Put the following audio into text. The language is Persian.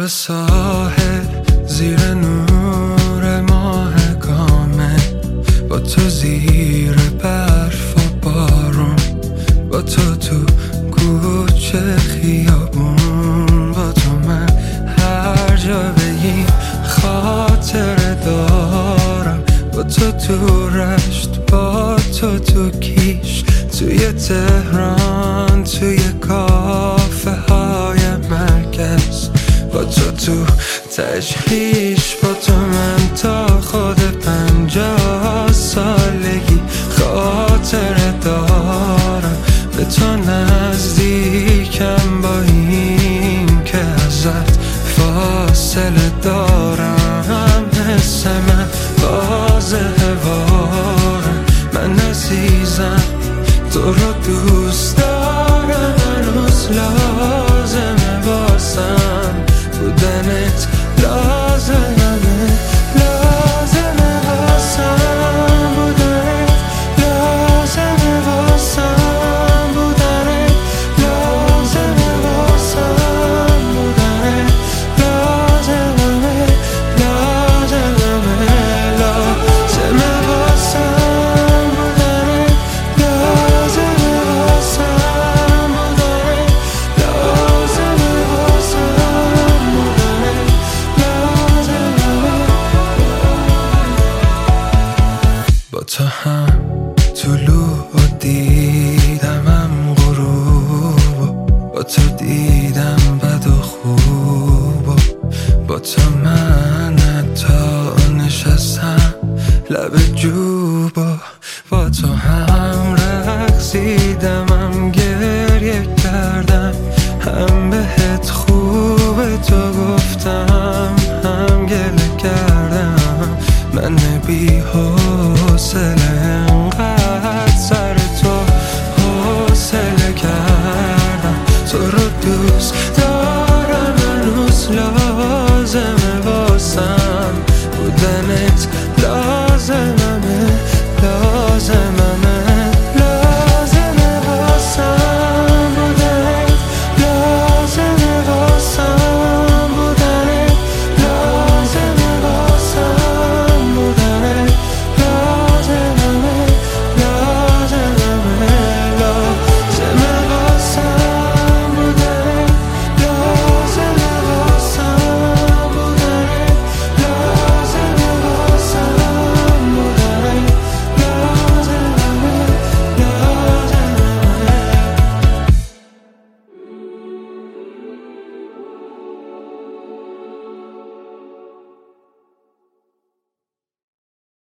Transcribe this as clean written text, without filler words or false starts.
لب ساحل زیر نور ماه کامل، با تو زیر برف و بارون، با تو تو کوچه خیابون، با تو من هر جا بگیم خاطره دارم، با تو تو رشت، با تو تو کیش، توی تهران، توی کافه های مرکز، با تو تو تجهیش، با تو من تا خود 50 سالگی خاطره دارم، به تو نزدیکم با این که ازت فاصله دارم، حس من واضحه وارم، من عزیزم تو رو دوست دارم، هنوز لازمه واسم بودنت، لازمه واسم بودنت، لازمه واسم بودنت، لازمه واسم بودنت، لازمه واسم بودنت، لازمه واسم بودنت، لازمه واسم بودنت، با تو هم طلوع و دیدمم غروب، با تو دیدم بد و خوب، با تو من